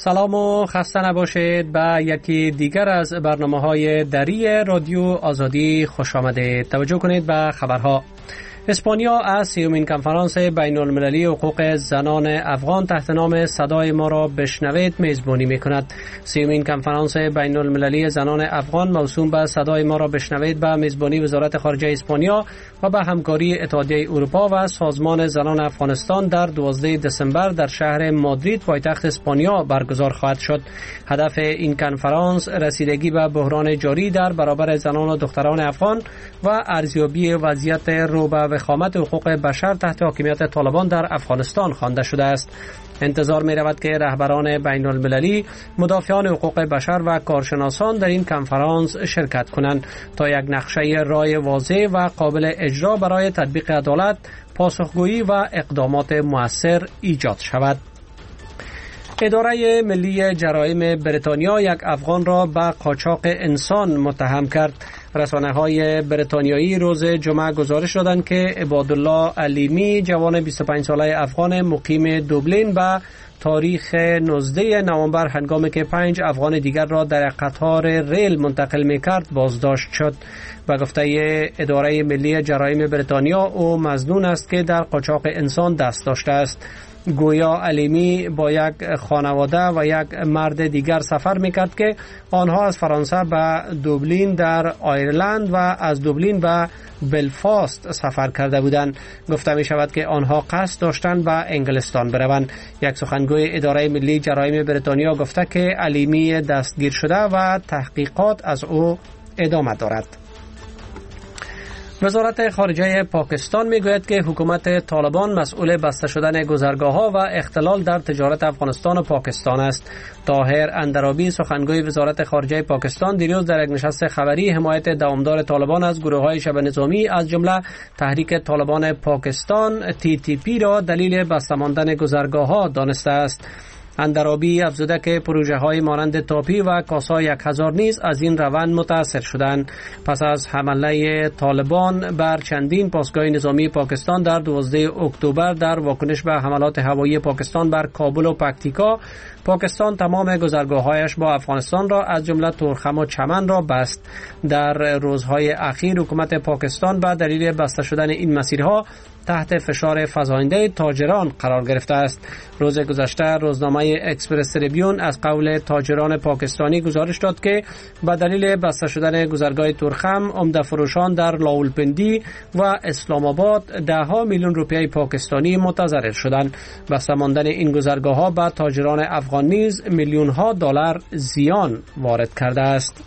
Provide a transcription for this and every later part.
سلام و خسته نباشید. به یکی دیگر از برنامه‌های دری رادیو آزادی خوش آمدید. توجه کنید به خبرها. اسپانیا از سیومین کنفرانس بین المللی حقوق زنان افغان تحت نام صدای ما را بشنوید میزبانی می‌کند. سیومین کنفرانس بین المللی زنان افغان موسوم به صدای ما را بشنوید به میزبانی وزارت خارجه اسپانیا و به همکاری اتحادیه اروپا و سازمان زنان افغانستان در 12 دسامبر در شهر مادرید پایتخت اسپانیا برگزار خواهد شد. هدف این کنفرانس رسیدگی به بحران جاری در برابر زنان و دختران افغان و ارزیابی وضعیت رو به وخامت حقوق بشر تحت حاکمیت طالبان در افغانستان خوانده شده است. انتظار می رود که رهبران بین المللی، مدافعان حقوق بشر و کارشناسان در این کنفرانس شرکت کنند تا یک نقشه رای واضح و قابل اجرا برای تطبیق عدالت، پاسخگویی و اقدامات مؤثر ایجاد شود. اداره ملی جرایم بریتانیا یک افغان را به قاچاق انسان متهم کرد. رسانه‌های بریتانیایی روز جمعه گزارش دادند که عبادالله علیمی، جوان 25 ساله افغان مقیم دوبلین، به تاریخ 19 نوامبر هنگامی که 5 افغان دیگر را در قطار ریل منتقل می‌کرد بازداشت شد. به گفته اداره ملی جرایم بریتانیا او مظنون است که در قاچاق انسان دست داشته است. گویا علیمی با یک خانواده و یک مرد دیگر سفر میکرد که آنها از فرانسه به دوبلین در آیرلند و از دوبلین به بلفاست سفر کرده بودند. گفته می شود که آنها قصد داشتند به انگلستان بروند. یک سخنگوی اداره ملی جرایم بریتانیا گفته که علیمی دستگیر شده و تحقیقات از او ادامه دارد. وزارت خارجه پاکستان میگوید که حکومت طالبان مسئول بسته شدن گذرگاه‌ها و اختلال در تجارت افغانستان و پاکستان است. طاهر اندرابی، سخنگوی وزارت خارجه پاکستان، دیروز در یک نشست خبری حمایت دوامدار طالبان از گروه‌های شبه نظامی از جمله تحریک طالبان پاکستان TTP را دلیل بسته ماندن گذرگاه‌ها دانسته است. اندرابی افزوده که پروژه های مانند تاپی و کاسا 1000 نیز از این روند متاثر شدند. پس از حمله طالبان بر چندین پاسگاه نظامی پاکستان در 12 اکتبر در واکنش به حملات هوایی پاکستان بر کابل و پکتیکا، پاکستان تمام گذرگاه‌هایش با افغانستان را از جمله تورخم و چمن را بست. در روزهای اخیر حکومت پاکستان به دلیل بسته شدن این مسیرها تحت فشار فزاینده تاجران قرار گرفته است. روز گذشته روزنامه اکسپرس تریبیون از قول تاجران پاکستانی گزارش داد که به دلیل بسته شدن گذرگاه تورخم، عمده فروشان در لاولپندی و اسلام آباد 10 میلیون روپیه پاکستانی متضرر شدند. بسته ماندن این گذرگاه‌ها به تاجران افغان نیز میلیون‌ها دلار زیان وارد کرده است.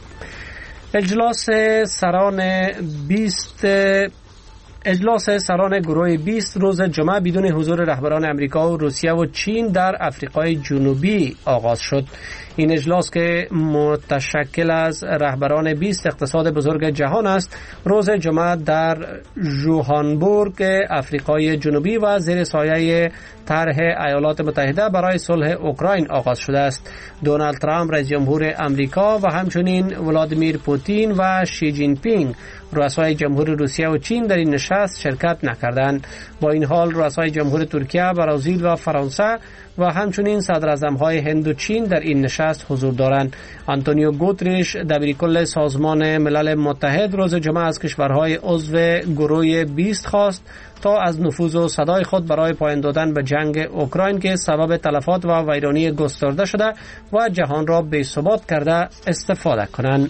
اجلاس سران گروه 20 روز جمعه بدون حضور رهبران امریکا و روسیه و چین در افریقای جنوبی آغاز شد. این اجلاس که متشکل از رهبران 20 اقتصاد بزرگ جهان است، روز جمعه در ژوهانسبورگ افریقای جنوبی و زیر سایه طرح ایالات متحده برای صلح اوکراین آغاز شده است. دونالد ترامپ رئیس جمهور امریکا و همچنین ولادیمیر پوتین و شی جین پینگ رؤسای جمهور روسیه و چین در این نشست شرکت نکردند. با این حال رؤسای جمهور ترکیه، برزیل و فرانسه و همچنین صدراعظم‌های هند و چین در این نشست حضور دارند. آنتونیو گوتریش، دبیرکل سازمان ملل متحد، روز جمعه از کشورهای عضو گروه 20 خواست تا از نفوذ و صدای خود برای پایان دادن به جنگ اوکراین که سبب تلفات و ویرانی گسترده شده و جهان را بی‌ثبات کرده استفاده کنند.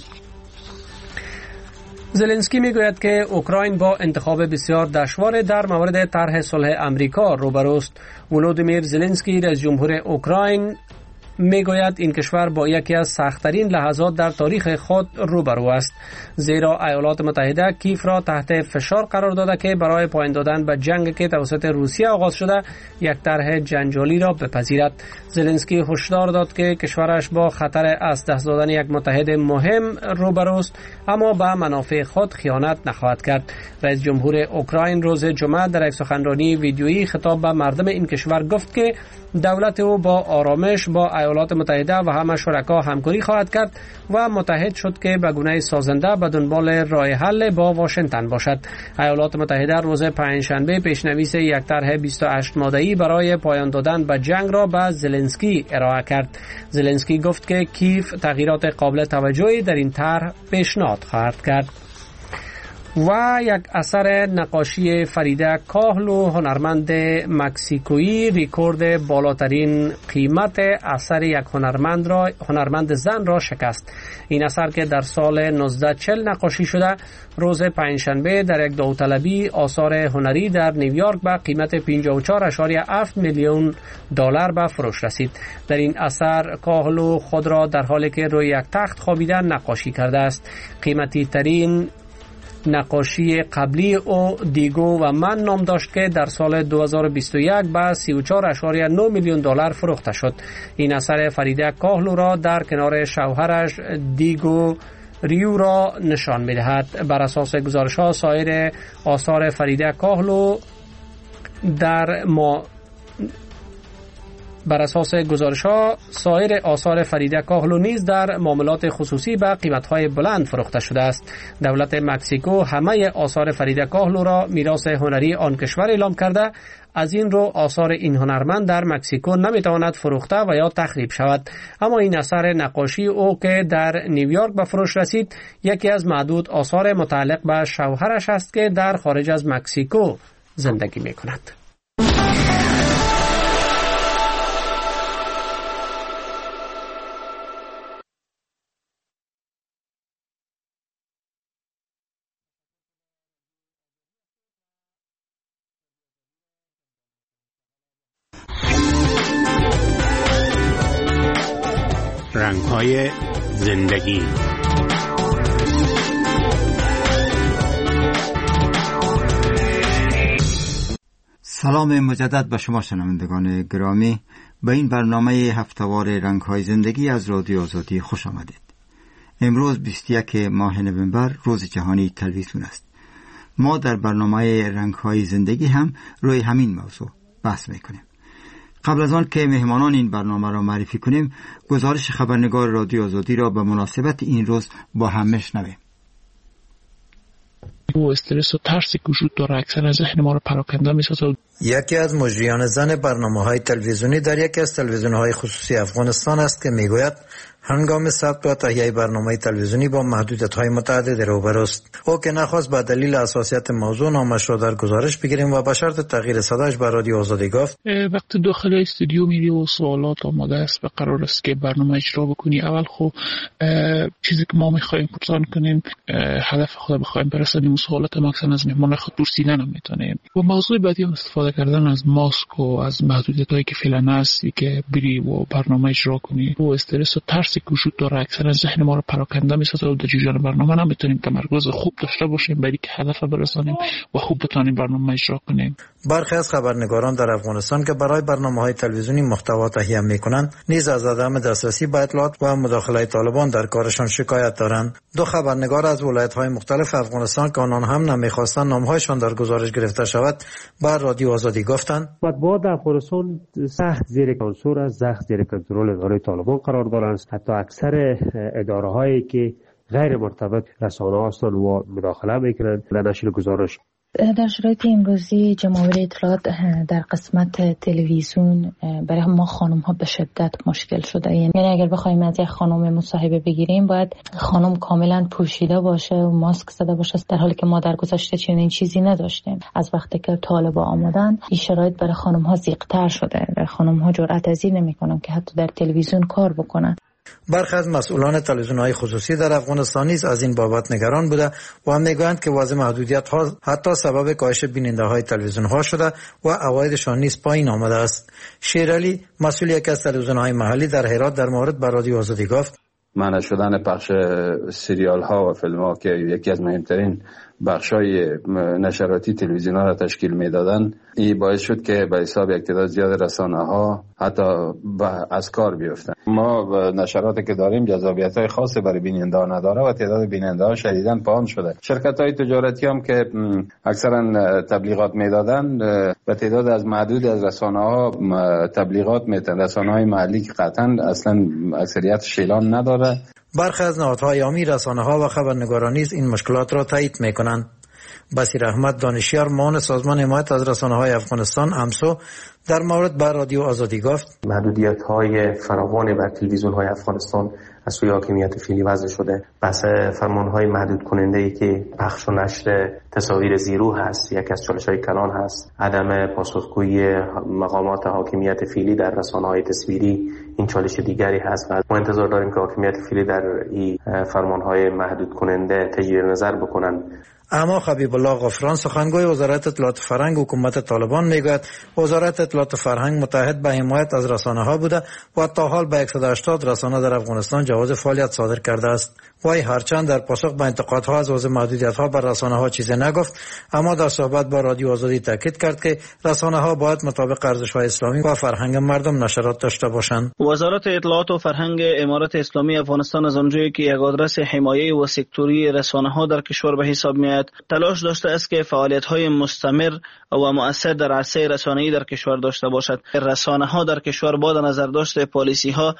زلنسکی میگوید که اوکراین با انتخاب بسیار دشوار در مورد طرح صلح امریکا روبروست. ولودیمیر زلنسکی رئیس جمهور اوکراین میگوید این کشور با یکی از سخت‌ترین لحظات در تاریخ خود روبرو است، زیرا ایالات متحده کیف را تحت فشار قرار داده که برای پایان دادن به جنگ که توسط روسیه آغاز شده یک طرح جنجالی را بپذیرد. زلنسکی هشدار داد که کشورش با خطر از دست دادن یک متحد مهم روبروست، اما به منافع خود خیانت نخواهد کرد. رئیس جمهور اوکراین روز جمعه در یک سخنرانی ویدیویی خطاب به مردم این کشور گفت که دولت او با آرامش با ایالات متحده و همه شرکا همکاری خواهد کرد و متحد شد که به گونه سازنده به دنبال راه حل با واشنگتن باشد. ایالات متحده روز پنجشنبه پیشنویس یک طرح 28 ماده‌ای برای پایان دادن به جنگ را به زلنسکی ارائه کرد. زلنسکی گفت که کیف تغییرات قابل توجهی در این طرح پیشنهاد خواهد کرد. و یک اثر نقاشی فریده کاهلو هنرمند مکزیکویی رکورد بالاترین قیمت اثر یک هنرمند زن را شکست. این اثر که در سال 1940 نقاشی شده روز پنجشنبه در یک داوطلبی آثار هنری در نیویورک به قیمت 54.7 میلیون دلار به فروش رسید. در این اثر کاهلو خود را در حالی که روی یک تخت خوابیده نقاشی کرده است. قیمتی ترین نقاشی قبلی او دیگو و من نام داشت که در سال 2021 به 34.9 میلیون دلار فروخته شد. این اثر فریده کاهلو را در کنار شوهرش دیگو ریو را نشان می‌دهد. بر اساس گزارش‌ها سایر آثار فریده کاهلو سایر آثار فریده کاهلو نیز در معاملات خصوصی به قیمت‌های بلند فروخته شده است. دولت مکزیکو همه آثار فریده کاهلو را میراث هنری آن کشور اعلام کرده. از این رو آثار این هنرمند در مکزیکو نمیتواند فروخته و یا تخریب شود. اما این اثر نقاشی او که در نیویورک به فروش رسید یکی از معدود آثار متعلق به شوهرش است که در خارج از مکزیکو زندگی میکند. رنگ‌های زندگی. سلام مجدد به شما شنوندگان گرامی. به این برنامه هفته‌وار رنگ‌های زندگی از رادیو آزادی خوش آمدید. امروز 21 ماه نوامبر روز جهانی تلویزیون است. ما در برنامه رنگ‌های زندگی هم روی همین موضوع بحث می‌کنیم. قبل از آن که مهمانان این برنامه را معرفی کنیم، گزارش خبرنگار رادیو آزادی را به مناسبت این روز با هم میشنویم. و استرس و ترسی که وجود داره اکثر از ذهن ما رو پراکنده می‌سازه. یکی از مجریان زن برنامه‌های تلویزیونی در یکی از تلویزیون‌های خصوصی افغانستان است که میگوید هنگام ثبت و تهیه برنامه تلویزیونی با محدودیت‌های متعدد روبروست. او که نخواست به دلیل حساسیت موضوع نامش را در گزارش بگیریم و به شرط تغییر صداش به رادیو آزادی گفت وقتی داخل استودیو میری و سوالات آماده است و قرار است که برنامه اجرا بکنی، اول خب چیزی که ما می‌خوایم پرسان کنیم، هدف خود بخوایم برسونیم، سوالات ماکسیمم از مهمان خود پرسیدن هم میتونیم. و موضوع بعدی هم استفاده کردن از ماسک و از محدودیت‌هایی که فعلا هست که بری و برنامه اجرا کنی. و استرس و ترسی که وجود داره اکثر از ذهن ما رو پراکنده می‌سازه و در جریان برنامه نمیتونیم تمرکز خوب داشته باشیم برای که هدف برسانیم و خوب بتونیم برنامه اجرا کنیم. برخی از خبرنگاران در افغانستان که برای برنامه‌های تلویزیونی محتوا تهیه می‌کنند نیز از عدم دسترسی به اطلاعات و مداخله طالبان در کارشان شکایت دارند. دو خبرنگار از ولایت‌های مختلف افغانستان که آنان هم نمی‌خواستند نام‌هایشان در گزارش گرفته شود بر رادیو آزادی گفتند مطبوعات افغانستان سخت زیر کنترل از سخت زیر کنترل اداره طالبان قرار دارند. حتی اکثر اداره‌هایی که غیر مرتبط رسانه هستند و مداخله می‌کنند در نشر گزارش. در شرایط امروزی جمهوری اطلاعات در قسمت تلویزیون برای ما خانم ها به شدت مشکل شده. یعنی اگر بخوایم از یک خانم مصاحبه بگیریم باید خانم کاملا پوشیده باشه و ماسک زده باشه، در حالی که ما در گذشته چنین چیزی نداشتیم. از وقتی که طالبان آمدن این شرایط برای خانم ها ضیق‌تر شده. در خانم ها جرأت پذیر نمی‌کنن که حتی در تلویزیون کار بکنن. برخی از مسئولان تلویزیون‌های خصوصی در افغانستان نیز از این بابت نگران بوده و میگویند که وضع محدودیت‌ها حتی سبب کاهش بیننده‌های تلویزیون‌ها شده و عوایدشان نیز پایین آمده است. شیرعلی مسئول یکی از تلویزیون‌های محلی در هرات در مورد به رادیو آزادی گفت منع شدن پخش سریال‌ها و فیلم‌ها که یکی از مهمترین بخشای نشراتی تلویزیون‌ها را تشکیل می‌دادند، این باعث شد که به حساب یک تعداد زیاد رسانه‌ها حتی از کار بیفتند. ما نشراتی که داریم جذابیت‌های خاصی برای بیننده نداره و تعداد بیننده‌ها شدیداً پایین شده. شرکت‌های تجارتی هم که اکثرا تبلیغات میدادن به تعداد از معدود از رسانه‌ها تبلیغات میدن، رسانه‌های محلی که قطعاً اصلاً اکثریت شیلان نداره. برخی از نهادهای عامی، رسانه‌ها و خبرنگاران نیز این مشکلات را تایید می‌کنند. بصیر احمد دانشیار معاون سازمان حمایت از رسانه‌های افغانستان امسو در مورد بر رادیو آزادی گفت محدودیت‌های فراوان بر تلویزیون‌های افغانستان از سوی حاکمیت فعلی وضع شده. بحث فرمان‌های محدود کننده‌ای که پخش و نشر تصاویر زیرو هست یکی از چالش‌های کلان هست. عدم پاسخگویی مقامات حاکمیت فعلی در رسانه‌های تصویری این چالش دیگری هست و ما انتظار داریم که حاکمیت فعلی در این فرمان‌های محدود کننده تجدید نظر بکنند. اما حبیب الله غفران سخنگوی وزارت اطلاعات فرهنگ حکومت طالبان میگوید وزارت اطلاعات فرهنگ متحد به حمایت از رسانه‌ها بوده و تا حال به 180 رسانه در افغانستان جواز فعالیت صادر کرده است. وی هرچند در پاسخ به انتقادها از وضع محدودیت‌ها بر رسانه‌ها چیزی نگفت، اما در صحبت با رادیو آزادی تاکید کرد که رسانه‌ها باید مطابق ارزش‌های اسلامی و فرهنگ مردم نشرات داشته باشند. وزارت اطلاعات و فرهنگ امارات اسلامی افغانستان از آنجایی که یک آدرس حمایه و سکتوری رسانه‌ها در کشور به حساب می‌آید، تلاش داشته است که فعالیت‌های مستمر و مؤثر در عرصه رسانه‌ای در کشور داشته باشد. رسانه‌ها در کشور با نظر داشته پالیسی‌ها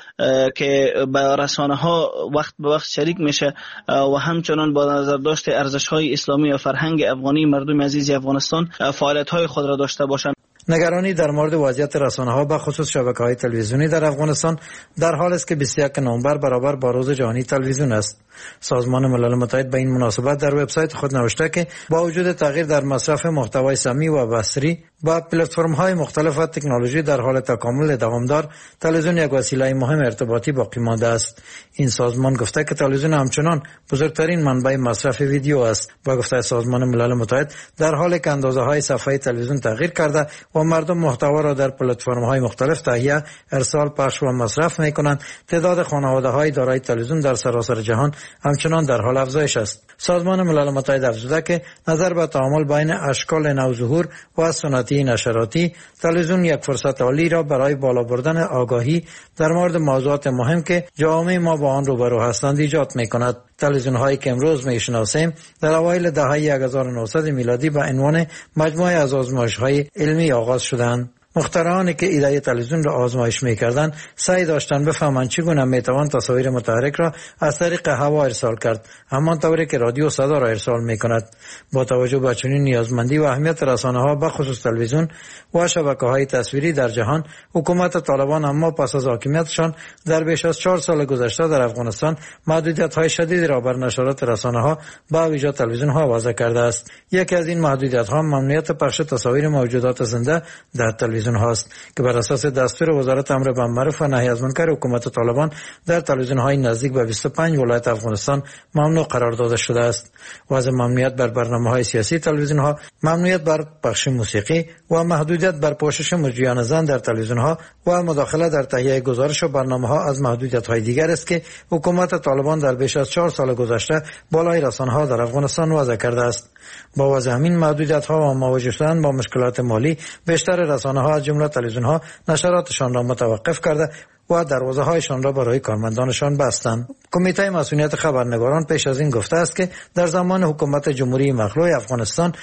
که به رسانه‌ها وقت به وقت شریک میشه و همچنان با نظر داشته ارزش‌های اسلامی و فرهنگ افغانی مردم عزیز افغانستان فعالیت‌های خود را داشته باشند. نگرانی در مورد وضعیت رسانه‌ها به خصوص شبکه‌های تلویزیونی در افغانستان در حال است که 21 نوامبر برابر با روز جهانی تلویزیون است. سازمان ملل متحد به این مناسبت در وبسایت خود نوشته که با وجود تغییر در مصرف محتوای سمی و بصری با پلتفرم‌های مختلف و تکنولوژی در حال تکامل دوامدار، تلویزیون یک وسیله مهم ارتباطی باقی مانده است. این سازمان گفته که تلویزیون همچنان بزرگترین منبع مصرف ویدیو است. با گفته سازمان ملل متحد در حالی که اندازه‌های صفحه تلویزیون تغییر کرده و مردم محتوا را در پلتفرم‌های مختلف تهیه، ارسال، پخش و مصرف می‌کنند، تعداد خانواده‌های دارای تلویزیون در سراسر جهان همچنان در حال افزایش است. سازمان ملل متحد افزوده که نظر به تعامل بین اشکال نوظهور و سنتی نشراتی، تلویزیون یک فرصت عالی را برای بالا بردن آگاهی در مورد موضوعات مهم که جامعه ما با آن روبرو هستند ایجاد می‌کند. تلویزیون‌هایی که امروز می‌شناسیم در اوایل دهه 1900 میلادی به عنوان مجموعه از آزمایش‌های علمی آغاز شدند. مخترعانی که ایده تلویزیون را آزمایش می‌کردند سعی داشتند بفهمند چگونه می‌توان تصاویر متحرک را از طریق هوا ارسال کرد، همان طوری که رادیو صدا را ارسال می‌کند. با توجه به چنین نیازمندی و اهمیت رسانه‌ها به خصوص تلویزیون و شبکه‌های تصویری در جهان، حکومت طالبان اما پس از حاکمیتشان در بیش از 4 سال گذشته در افغانستان محدودیت‌های شدیدی را بر نشرات رسانه‌ها با ویژه تلویزیون‌ها وضع کرده است. یکی از این محدودیت‌ها ممنوعیت پخش تصاویر موجودات زنده در تلویزیون هاست که بر اساس دستور وزارت امر بالمعروف و نهی از منکر حکومت طالبان در تلویزیون‌های نزدیک به 25 ولایت افغانستان ممنوع قرار داده شده است. وضع ممنوعیت بر برنامه‌های سیاسی تلویزیون‌ها، ممنوعیت بر پخش موسیقی و محدودیت بر پوشش مجریان زن در تلویزیون‌ها و مداخله در تهیه گزارش و برنامه‌ها از محدودیت‌های دیگر است که حکومت طالبان در بیش از 4 سال گذشته بالای رسانه‌ها در افغانستان وضع کرده است. با وضع همین محدودیت‌ها و مواجه شدن با مشکلات مالی، بیشتر رسانه‌ها از جمله تلویزیون‌ها نشراتشان را متوقف کرده و دروازه‌هایشان را برای کارمندانشان بستند. کمیته مسئولیت خبرنگاران پیش از این گفته است که در زمان حکومت جمهوری مخلوع افغانستان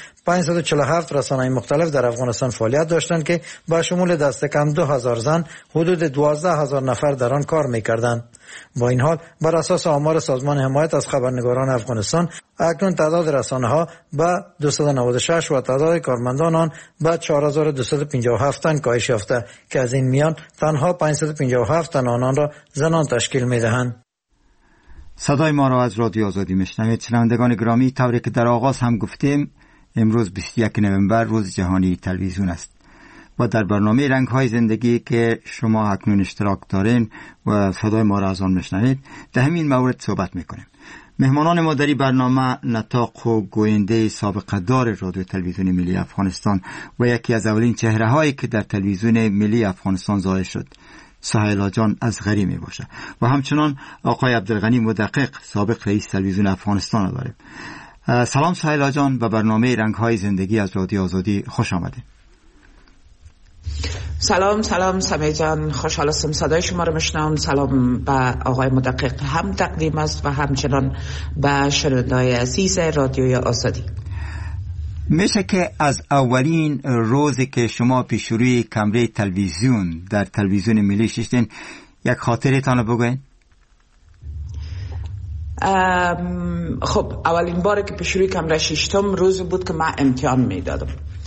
547 رسانه‌های مختلف در افغانستان فعالیت داشتند که با شمول دست کم 2000 زن حدود 12000 نفر در آن کار می‌کردند. با این حال بر اساس آمار سازمان حمایت از خبرنگاران افغانستان اکنون تعداد رسانه‌ها به 296 و تعداد کارمندان آن به 4257 تن کاهش یافته که از این میان تنها 557 تن آنان را زنان تشکیل می‌دهند. صدای ما را از رادیو آزادی میشنوید. شنوندگان گرامی، طوری که در آغاز هم گفتیم امروز 21 نوامبر روز جهانی تلویزیون است و در برنامه رنگ‌های زندگی که شما اکنون اشتراک دارین و صدای ما را از آن میشنوید در همین مورد صحبت میکنیم. مهمانان ما در این برنامه نطاق و گوینده سابقه دار رادیو تلویزیون ملی افغانستان و یکی از اولین چهره‌هایی که در تلویزیون ملی افغانستان ظاهر شد، سهیلا جان اصغری می باشه و همچنان آقای عبدالغنی مدقق، سابق رئیس تلویزیون افغانستان را داریم. سلام سهیلا جان، به برنامه رنگ‌های زندگی از رادیو آزادی خوش آمدید. سلام سمیع جان، خوشحال هستم صدای شما رو میشنوم. سلام به آقای مدقق هم تقدیم است و همچنان به شنونده‌های عزیز رادیوی آزادی. میشه که از اولین روزی که شما پیش روی کمره تلویزیون در تلویزیون ملی شدین یک خاطرتان رو بگوین؟ خب اولین بار که پیش روی کمره ششتم روز بود که من امتحان میدادم.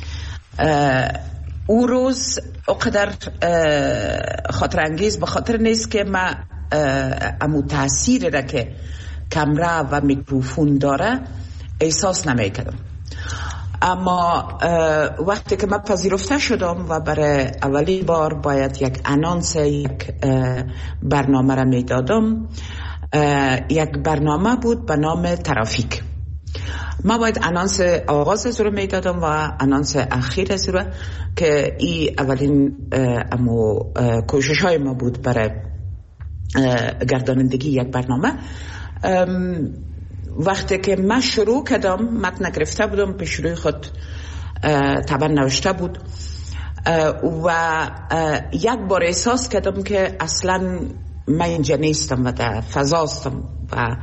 او روز اقدر خاطر انگیز به خاطر نیست که من امو تأثیر را که کمره و میکروفون داره احساس نمیکردم، اما وقتی که من پذیرفته شدم و برای اولین بار باید یک انانس یک برنامه را میدادم، یک برنامه بود به نام ترافیک. ما باید انانس آغاز از رو میدادم و انانس اخیر از رو که ای اولین کوشش های ما بود برای گردانندگی یک برنامه. وقتی که من شروع کردم متن گرفته بودم، پیش روی خود طبعا نوشته بود و یک بار احساس کردم که اصلا من اینجا نیستم و در فضاستم و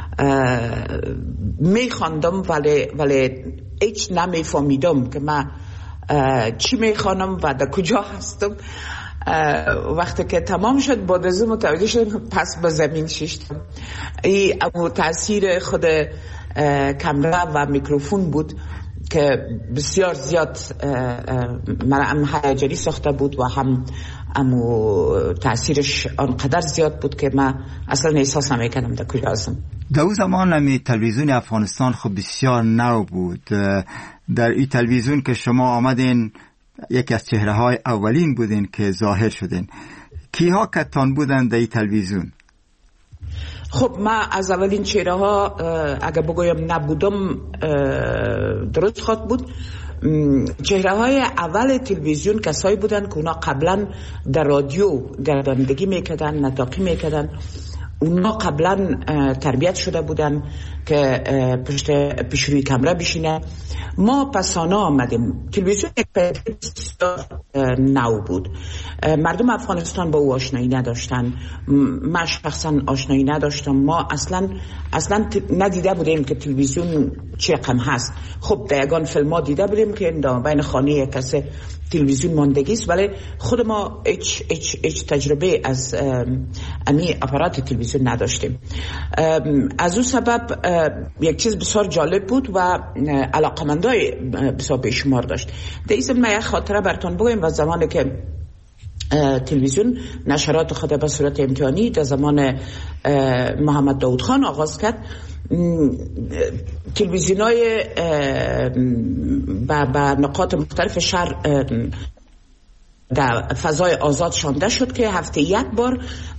میخواندم ولی هیچ نمیفهمیدم که من چی میخوانم و در کجا هستم. وقتی که تمام شد بعد از متوجه شدم پس به زمین ششتم. این تاثیر خود کامera و میکروفون بود که بسیار زیاد مرا هم هیجانی ساخته بود و هم تاثیرش آنقدر زیاد بود که من اصلا احساس نمی‌کردم در کجا هستم. در اون زمان تلویزیون افغانستان خب بسیار نو بود. در این تلویزیون که شما آمدین یکی از چهره‌های اولین بودین که ظاهر شدین. کیها کتان بودن در این تلویزیون؟ خب من از اولین چهره‌ها اگر بگویم نبودم درست خواهد بود. چهره‌های اول تلویزیون کسایی بودن که اونا قبلا در رادیو گردانندگی میکردن، نطاقی میکردن. اونا قبلا تربیت شده بودن که پیش روی کامera بشینه. ما پسانه آمدیم. تلویزیون یک بسیار نو بود. مردم افغانستان با او آشنایی نداشتن. من شخصا آشنایی نداشتم. ما اصلا ندیده بودیم که تلویزیون چه رقم هست. خب در یگان فیلم ها دیده بودیم که بین خانه کسی تلویزیون ماندگی است، ولی خود ما هیچ تجربه از امی اپارات تلویزیون نداشتیم. از اون سبب یک چیز بسیار جالب بود و علاقمندای بسیار بیشمار داشت. در این ضمن یک خاطره براتون بگویم. و زمانی که تلویزیون نشرات خود به صورت امتحانی در زمان محمد داود خان آغاز کرد، تلویزیونای به نقاط مختلف شهر در فضای آزاد شانده شد که هفته یک بار،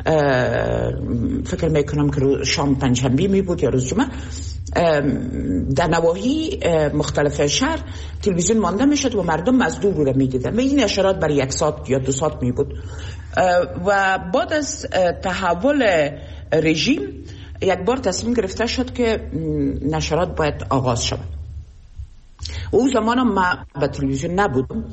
فکر میکنم که شام پنجشنبه می بود یا روز جمعه، در نواحی مختلف شهر تلویزیون مانده می شد و مردم از دور رو می دیدن و این نشرات برای 1 ساعت یا 2 ساعت می بود. و بعد از تحول رژیم یک بار تصمیم گرفته شد که نشرات باید آغاز شود. اون زمان من به تلویزیون نبودم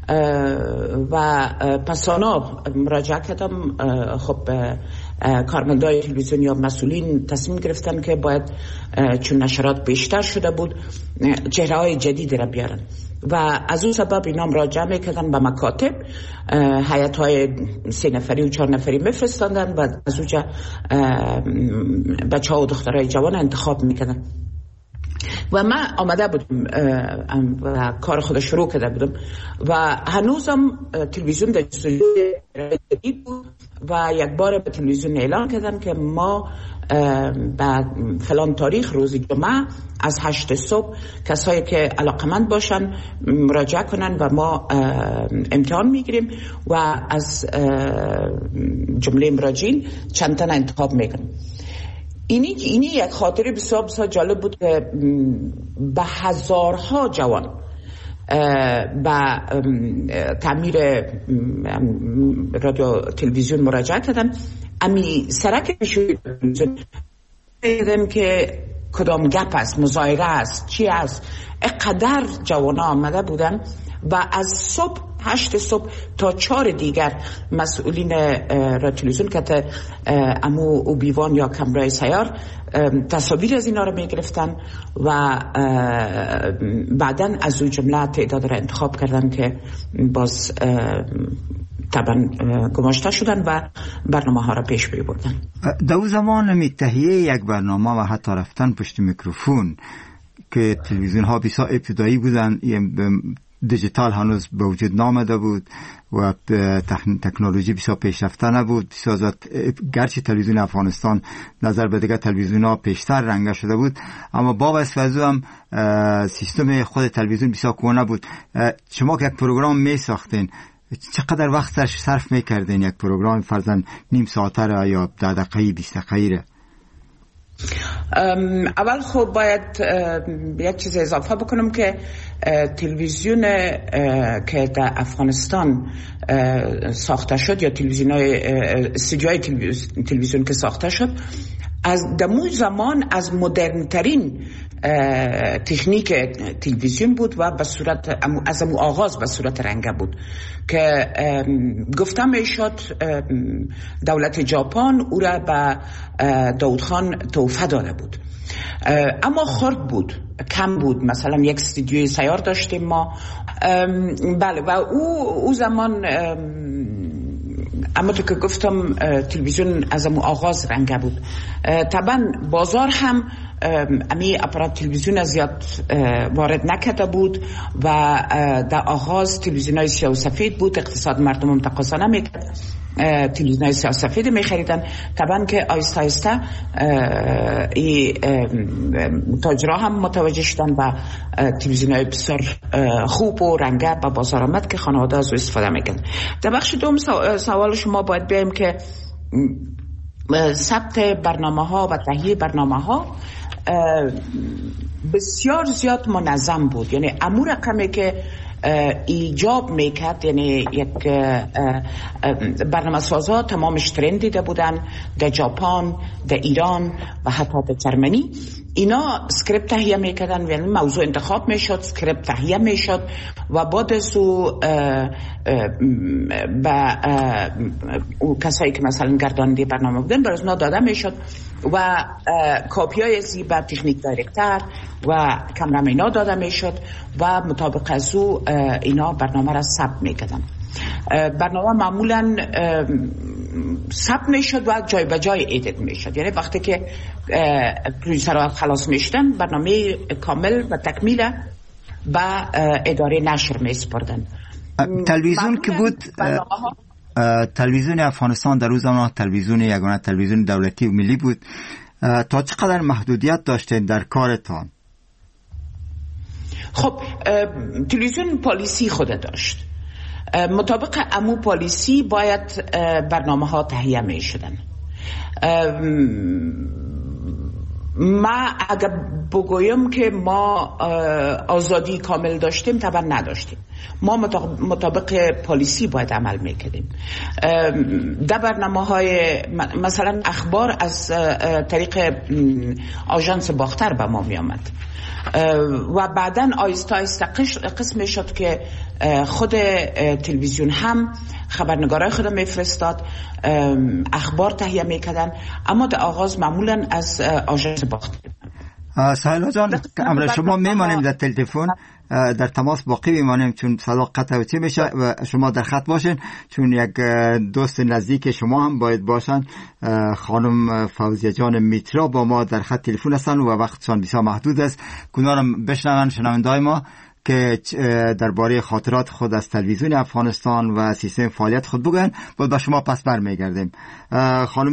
و پسانا مراجعه کردم. خب کارمندای تلویزیون یا مسئولین تصمیم گرفتن که باید چون نشرات بیشتر شده بود چهره‌های جدید را بیارن و از اون سبب اینا مراجعه میکردن به مکاتب. هیئت‌های 3 نفری و 4 نفری میفرستادن و از اونجا بچه‌ها و دخترای جوان انتخاب میکردن و من آمده بودم و کار خود شروع کرده بودم و هنوزم تلویزیون در جدید بود و یک بار به تلویزیون اعلان کردن که ما بعد فلان تاریخ روز جمعه از 8 صبح کسایی که علاقمند باشن مراجعه کنن و ما امتحان میگیریم و از جمله مراجعین چند تا انتخاب میکنیم. اینی یک خاطره بسیار بسیار جالب بود که به هزارها جوان به تعمیر رادیو تلویزیون مراجعه کردن. امی سرک تلویزیون دیدم که کدام گپ است، مظاهره است، چی است. اقدر جوان ها آمده بودن و از صبح 8 صبح تا 4 دیگر مسئولین را تلویزیون که امو اوبیوان یا کمرای سیار تصاویر از اینا را می گرفتن و بعدن از اون جمله تعداد را انتخاب کردن که باز طبعا گماشته شدن و برنامه ها را پیش بردن. در زمان می تهیه یک برنامه و حتی رفتن پشت میکروفون که تلویزیون ها بسیار ابتدایی بودن، دیجیتال هنوز به وجود نامده بود و تکنولوژی بسیار پیشرفته نبود. بسیار گرچه تلویزیون افغانستان نظر به دیگر تلویزیون ها پیشتر رنگه شده بود، اما با واسه هم سیستم خود تلویزیون بسیار کهنه بود. شما که یک پروگرام می ساختین چقدر وقت صرف می کردین یک پروگرام فرضاً نیم ساعته را یا 10 دقیقه 20 دقیقه را؟ اول خب باید یک چیز اضافه بکنم که تلویزیون که در افغانستان ساخته شد یا استودیوهای تلویزیون که ساخته شد از دمو زمان از مدرنترین تکنیک تلویزیون بود و به صورت از امو آغاز به صورت رنگه بود که گفتم میشد دولت ژاپن او را به داود خان تحفه داده بود، اما خرد بود، کم بود. مثلا یک استودیوی سیار داشتیم ما، بله، و او زمان اما تو که گفتم تلویزیون از امو آغاز رنگه بود. طبعا بازار هم امی اپارات تلویزیون زیاد وارد نکرده بود و در آغاز تلویزیون های سیاه و سفید بود، اقتصاد مردم هم تقاضا نمیکرد تلویزیون های سیاه و سفید میخریدن. طبعا که آیسته آیسته تاجرها هم متوجه شدن و تلویزیون های بسیار خوب و رنگه به بازار آمد که خانواده از او استفاده میکرد. در بخش دوم سوال شما باید بیایم که ثبت برنامه ها و تهیه برنامه ها بسیار زیاد منظم بود. یعنی امو رقمی که ایجاب میکرد، یعنی یک برنامه سازا تمامش ترند دیده بودن در ژاپن، در ایران و حتی در جرمنی. اینا اسکریپت تهیه میکردن، یعنی موضوع انتخاب میشد، اسکریپت تهیه میشد و بعد از او با کسایی که مثلا گرداننده برنامه بودن برای اونا داده میشد و کاپی های ازی به تکنیک دایرکتر و کامرامنا داده میشد و مطابق از او اینا برنامه را ثبت میکردن. برنامه معمولا ثبت میشد و جای به جای ادیت میشد، یعنی وقتی که پرودوسرها خلاص میشدن برنامه کامل و تکمیل به اداره نشر میسپردن. تلویزیون که بود تلویزیون افغانستان در روز زمان تلویزیون یگانه تلویزیون دولتی و ملی بود. تا چقدر محدودیت داشتین در کارتان؟ خب تلویزیون پالیسی خود داشت. مطابق امو پالیسی باید برنامه ها تهیه می شدن. ما اگر بگویم که ما آزادی کامل داشتیم، طبعا نداشتیم. ما مطابق پالیسی باید عمل میکردیم. در برنامه های مثلا اخبار از طریق آژانس باختر به ما می آمد و بعداً آیسته آیسته قسم شد که خود تلویزیون هم خبرنگارای خود میفرستاد، اخبار تهیه میکردن، اما در آغاز معمولاً از آژانس باختر. سهیلا جان، امر شما میمانیم در تلفن، در تماس باقی میمانیم چون صدا قطع میشه و شما در خط باشین، چون یک دوست نزدیک شما هم باید باشن. خانم فوزیه جان میترا با ما در خط تلفن هستن و وقتشان بسیار محدود است. کنارم بشنون شنوندای ما که درباره خاطرات خود از تلویزیون افغانستان و سیستم فعالیت خود بگن. باید با شما پس برمیگردیم. خانم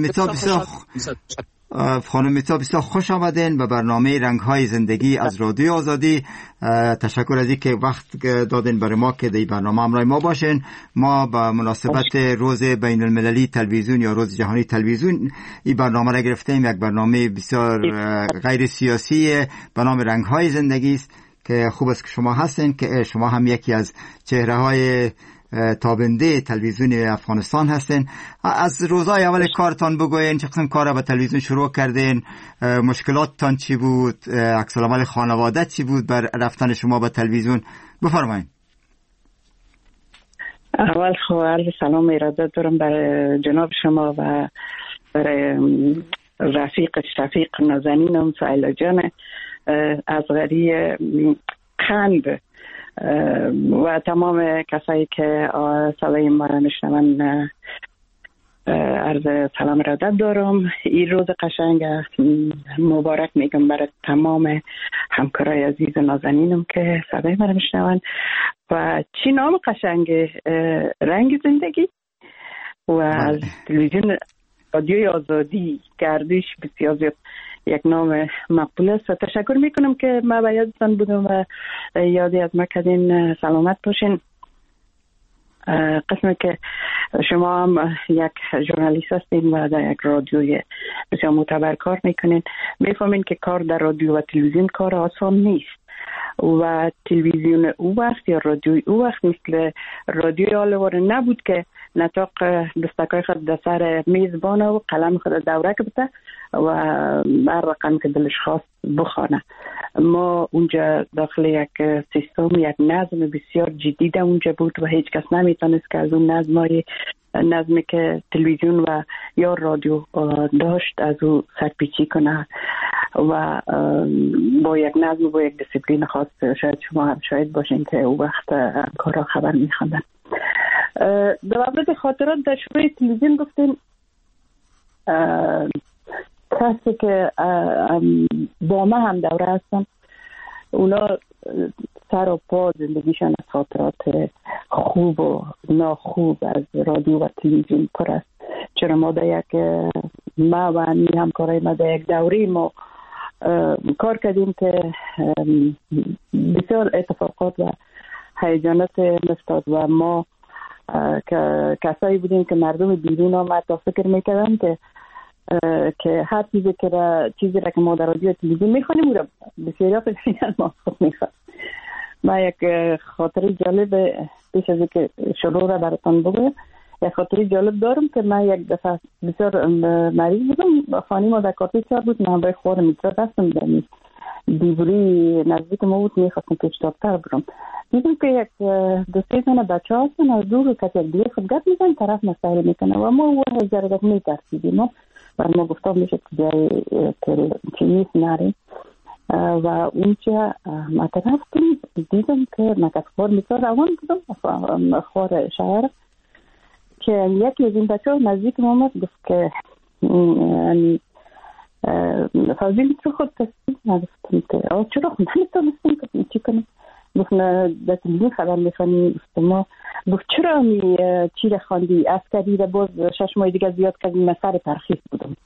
میترا بسیار خوش آمدین به برنامه رنگ‌های زندگی از رادیو آزادی. تشکر از اینکه وقت دادین برای ما که در برنامه همراه ما باشین. ما به مناسبت روز بین المللی تلویزیون یا روز جهانی تلویزیون این برنامه را گرفتیم. یک برنامه بسیار غیر سیاسی به نام رنگ‌های زندگی است که خوب است که شما هستین، که شما هم یکی از چهره‌های تابنده تلویزیون افغانستان هستین. از روزهای اول کارتان بگوین، چه قسم کار به تلویزیون شروع کردین، مشکلاتتان چی بود، عکس العمل خانواده چی بود بر رفتن شما به تلویزیون؟ بفرمایید. اول عرض سلام ارادت دارم برای جناب شما و برای رفیق نازنینم سایلا جان اصغری قند و تمام کسایی که صدای ما را میشنون عرض سلام ارادت دارم. این روز قشنگ مبارک میگم برای تمام همکارای عزیز نازنینم که صدای ما را میشنون. و چی نام قشنگ؟ رنگ زندگی و از تلویزیون رادیوی آزادی گردش بسیار زیاد یک نام مقبول است و تشکر میکنم که ما به یادتان بودم و یادی از ما کردین. سلامت باشین. قسمی که شما هم یک ژورنالیست هستین و در یک رادیوی بسیار معتبر کار میکنین، میفهمین که کار در رادیو و تلویزیون کار آسان نیست و تلویزیون او وقت یا رادیوی او وقت مثل رادیوی آلوار نبود که نطاق دستکای خود در سر میزبان و قلم خود دوره کبته و هر رقم که دلش خواست بخوانه. ما اونجا داخل یک سیستم، یک نظم بسیار جدید اونجا بود و هیچ کس نمیتونست که از اون نظمی که تلویزیون و یا رادیو داشت از او سرپیچی کنه و با یک نظم و با یک دیسیپلین خاص. شاید شما هم شاید باشین که او وقت کارا خبر میخوندن. در بابت خاطرات در شروع تلویزیون گفتین کسی که با ما هم دوره هستن اونا سر و پا زندگیشان از خاطرات خوب و ناخوب از رادیو و تلویزیون پر است. چرا ما در یک ما و همکارای ما در یک دوره ما کار کردیم که بسیار اتفاقات و هیجانات افتاد و ما کسایی بودیم که مردم بیرون آمد تا فکر میکردن که هر چیزی را که ما در رادیو تلویزیون میخوانیم او را بسیاری فکر ما خود میخواد. ما یک خاطری جالب پیش از که شروع را براتان بگویم، یک خاطری جالب دارم که من یک دفعه بسیار مریض بودم، خانه ما در کارتی چار بود، من همراه خوار میترا دستم در دیوری نزدیک ما بود، میخواستم پیش دکتر برم. دیدم که یک دو سه تانه بچه هستن از دور کسی یک دیگه خود گفت میزن طرف مسائل میکنه و ما او هزارگت میترسیدیم و ما گفتم میشه که جای چی نیست نریم و اونجا ما رفتیم دیدم که من از خوار میترا روان بودم، خوار شهر، که یکی از این بچه ها نزدیک ما آمد گفت که فوزی تو خود تصدیق نگفتم که چرا خود نمیتونستم که چی کنم. گفت در تلویزیون خبر میخوانی؟ گفت ما. گفت چرا چی را خواندی؟ عسکری را باز 6 ماه دیگه زیاد کردیم. من سر ترخیص بودم،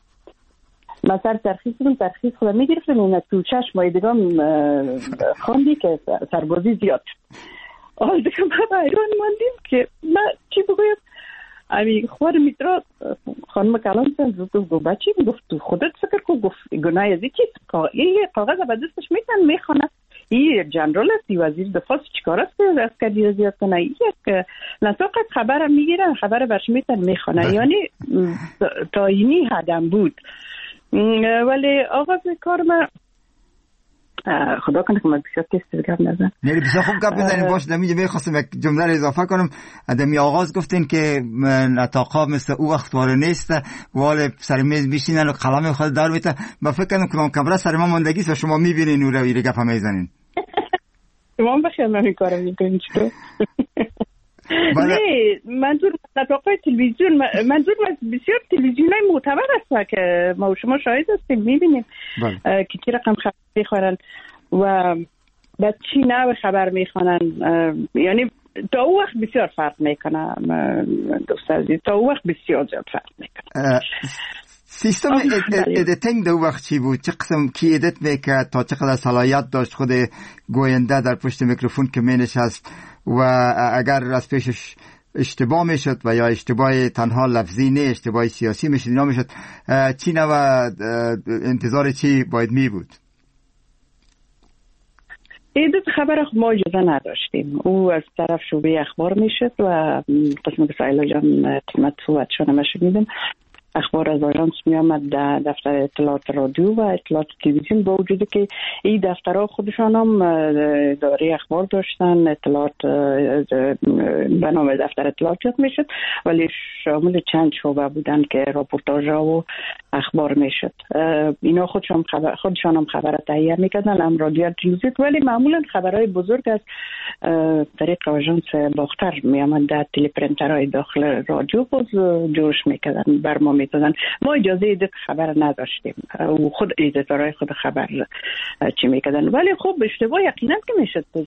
ترخیص خودم میگرفتم. این تو 6 ماه دیگه خواندی که سربازی زیاد. حال دیگه ما حیران ماندیم که من چی بگویم. امی خوار میترا خانم کلام سن گفت بچه گفت تو خودت فکر کن. گفت گناه از این چیست؟ این کاغذ به دستش میتن میخونه. این جنرال است، وزیر دفاع، چیکار است که عسکری را زیاد کنه؟ یک نطاق خبر میگیره، خبر برش میتن میخونه. یعنی تا اینی حدم بود. ولی آغاز کار من خدا کنه که من بسیار کسی گپ نزن. نه بسیار خوب گپ بزنین. باشه نمیگه میخواستم یک جمله رو اضافه کنم. دمی آغاز گفتین که نطاقا مثل او وقت واره نیست، وال سر میز میشینن و قلم خود دار میتن. من فکر کنم که کمره سر ما ماندگی است و شما میبینین او رو این گپ میزنین. شما بخیر من کارو میکنین چطور؟ نه منظور نطاقای تلویزیون، منظور بسیار تلویزیونای معتبر است که ما و شما شاهد هستیم میبینیم که چی رقم خبر میخورن و بعد چی نوع خبر میخوانن. یعنی تا او وقت بسیار فرق میکنه دوست عزیز، تا او وقت بسیار زیاد فرق میکنه. سیستم ادیتینگ در وقت چی بود؟ چه قسم کی ادیت میکرد؟ تا چقدر صلاحیت داشت خود گوینده در پشت میکروفون که مینشست و اگر از پیشش اشتباه میشد و یا اشتباه تنها لفظی نه اشتباه سیاسی میشد اینا میشد، چی نوع انتظار چی باید می بود؟ ایدت خبر ما اجازه نداشتیم. او از طرف شعبه اخبار میشد و قسم که سایلا جان خدمت صحبت شده ما شنیدم اخبار از آژانس می آمد در دفتر اطلاعات رادیو و اطلاعات تلویزیون، با وجودی که این دفترها خودشان هم اداره اخبار داشتن، اطلاعات به نام دفتر اطلاعات میشد، ولی شامل چند شعبه بودن که راپورتاژ و اخبار میشد. اینا خودشان هم خبر تهیه میکردن، هم رادیو تلویزیون، ولی معمولا خبرهای بزرگ از طریق آژانس باختر می آمد در تلی پرینترهای داخل رادیو باز جوش میکردن، برما میدادن. ما اجازه ایدیت خبر نداشتیم، خود ایدیتورهای خود خبر چی میکردن، ولی خب اشتباه یقینا که میشد